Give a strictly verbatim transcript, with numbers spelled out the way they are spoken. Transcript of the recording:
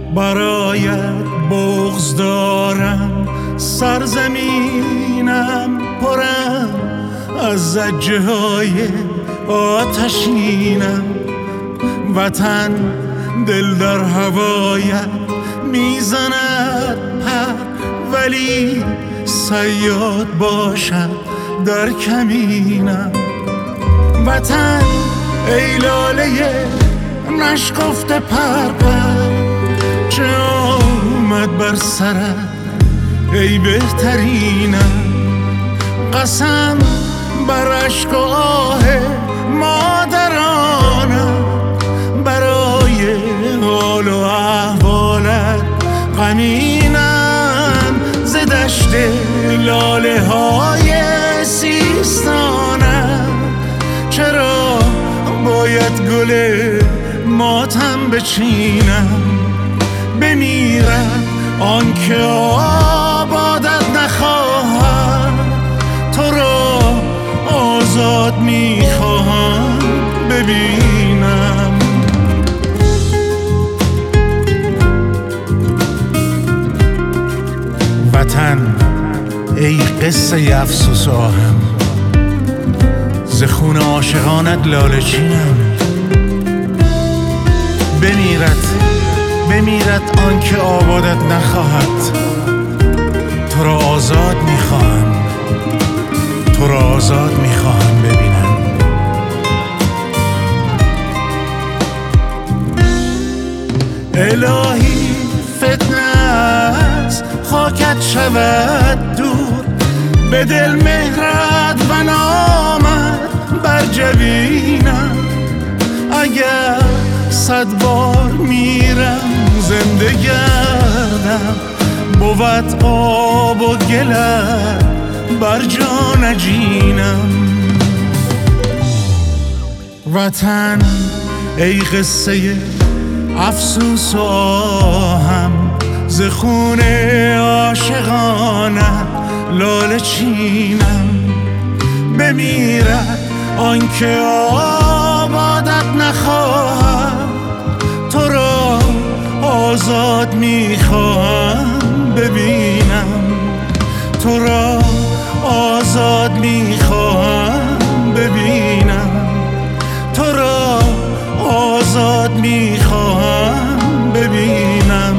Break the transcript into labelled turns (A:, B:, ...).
A: برایت بغض دارم، سرزمینم پرم از زجه های آتشینم. وطن دل در هوایت میزند پر، ولی صیاد باشد در کمینم. وطن ای لاله نشکفته پرپر، چه آمد بر سرت ای بهترینم. قسم بر اشک و آه مادرانم، برای حال و احوالت غمینم. ز دشت لاله های سیستانم، چرا باید گل ماتم بچینم؟ بمیرد آن که آبادت نخواهد، تو را آزاد میخواهم ببینم. وطن ای قصه افسوس آهم، ز خون عاشقانت لاله چینم. بمیرد بمیرد آن که آبادت نخواهد، تو را آزاد میخواهم، تو را آزاد میخواهم ببینم. الهی فتنه از خاکت شود دور، به دل مهرت و نامت بر جبینم. اگر صد بار میرم زنده گردم، بود آب و گلت بر جا نجینم. وطن ای قصه افسوس و آهم، ز خون عاشقانت لاله چینم. بمیرد آن که آبادت نخواهد، تو را آزاد میخواهم ببینم. تو را آزاد میخواهم ببینم. تو را آزاد میخواهم ببینم.